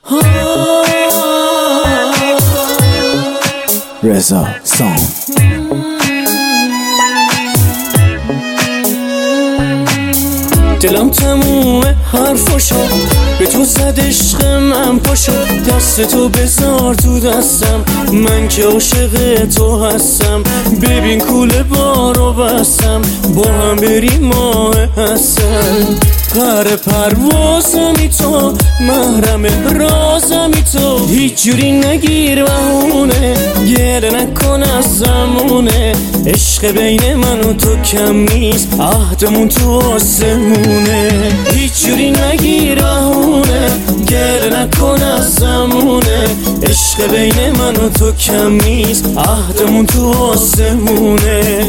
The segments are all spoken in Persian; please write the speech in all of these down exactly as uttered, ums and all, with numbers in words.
رضا سام. دلم تمومه حرفاشو به تو زد، عشق من پاشو، دست تو بذار تو دستم، من که عاشق تو هستم. ببین کوله بارو بستم، با هم بریم ماه هستم. قره پروازمی تو، محرم رازمی تو، هیچ جوری نگیر بهونه، گله نکن از زمونه. عشق بین من و تو کم نیست، عهدمون تو آسمونه. هیچ جوری نگیر بهونه، گله نکن از زمونه. عشق بین من و تو کم نیست، عهدمون تو آسمونه.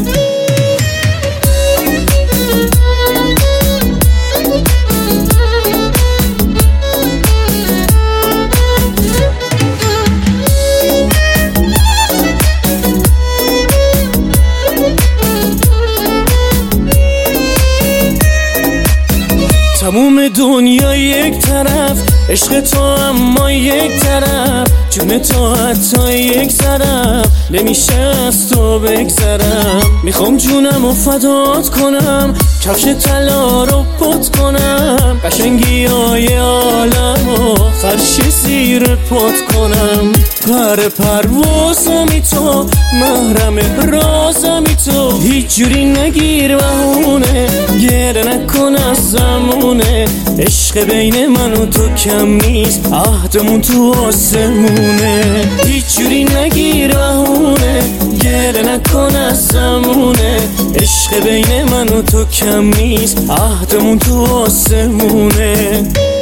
تموم دنیا یک طرف، عشق تو اما یک طرف، جون تو حتی یک طرف، نمیشه از تو بگذرم. میخوام جونم رو فدات کنم، کفش طلا رو پت کنم، قشنگی های عالم و فرش زیر پت کنم. قره پروازمی تو، محرم رازمی تو، هیچ جوری نگیر بهونه، گله نکن از زمونه. عشق بین من و تو کم نیست، عهدمون تو آسمونه. هیچ جوری نگیر بهونه، گله نکن از زمونه. عشق بین من و تو کم نیست، عهدمون تو آسمونه.